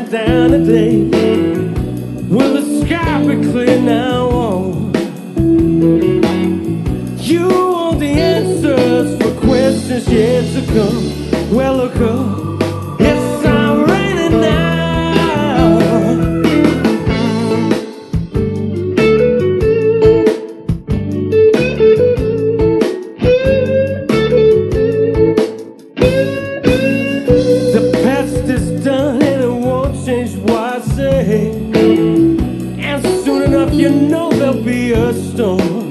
down today? Will the sky be clear now? You want the answers for questions yet to come. Well, look up, it's not raining now. The past is done and it won't change what I say. And soon enough you know there'll be a storm.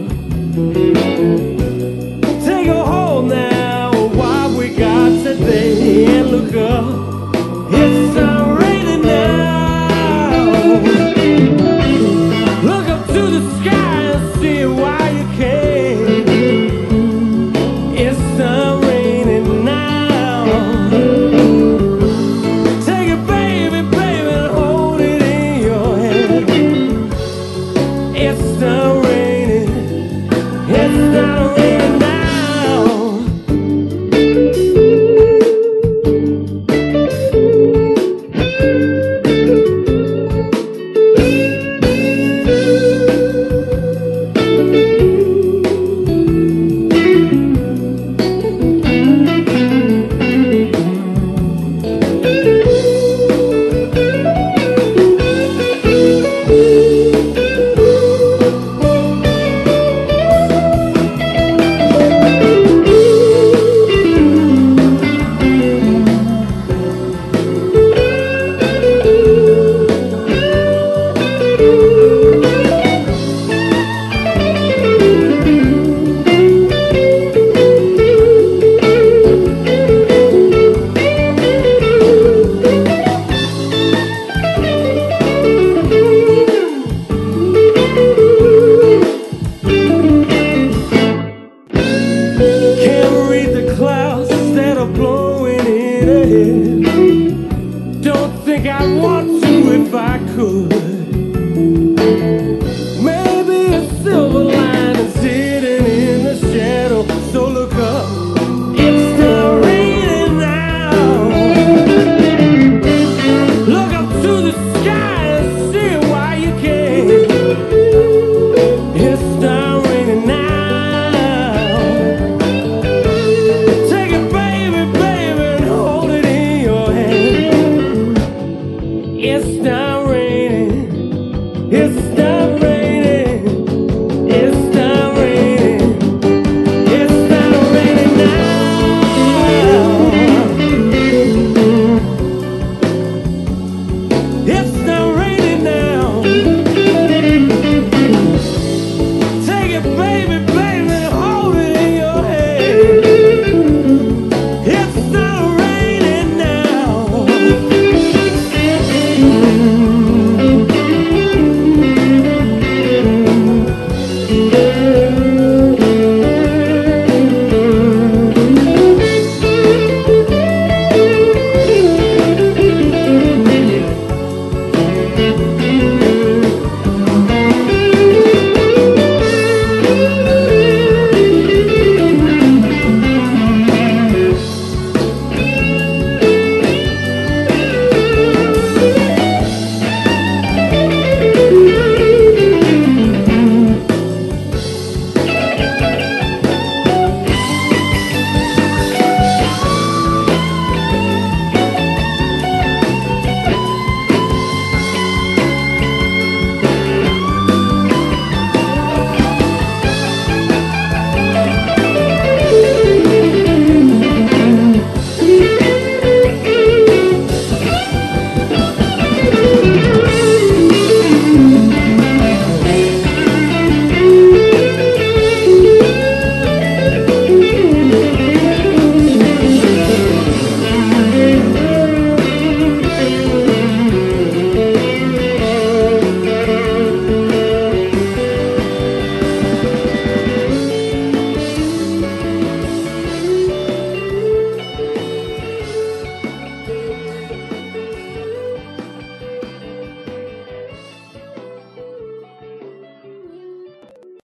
Take a hold now of what we got today. And look up, it's not raining now. Look up to the sky and see why you came. It's not raining now. Take it baby, baby, and hold it in your hand. It's not raining. It's not raining now. Don't think I'd want to if I could. Maybe a silver lining's hidden in the shadow. So look up, it's not raining now. Look up to the sky and see why you came. It's not raining now. Take it baby, baby, and hold it in your hand. It's not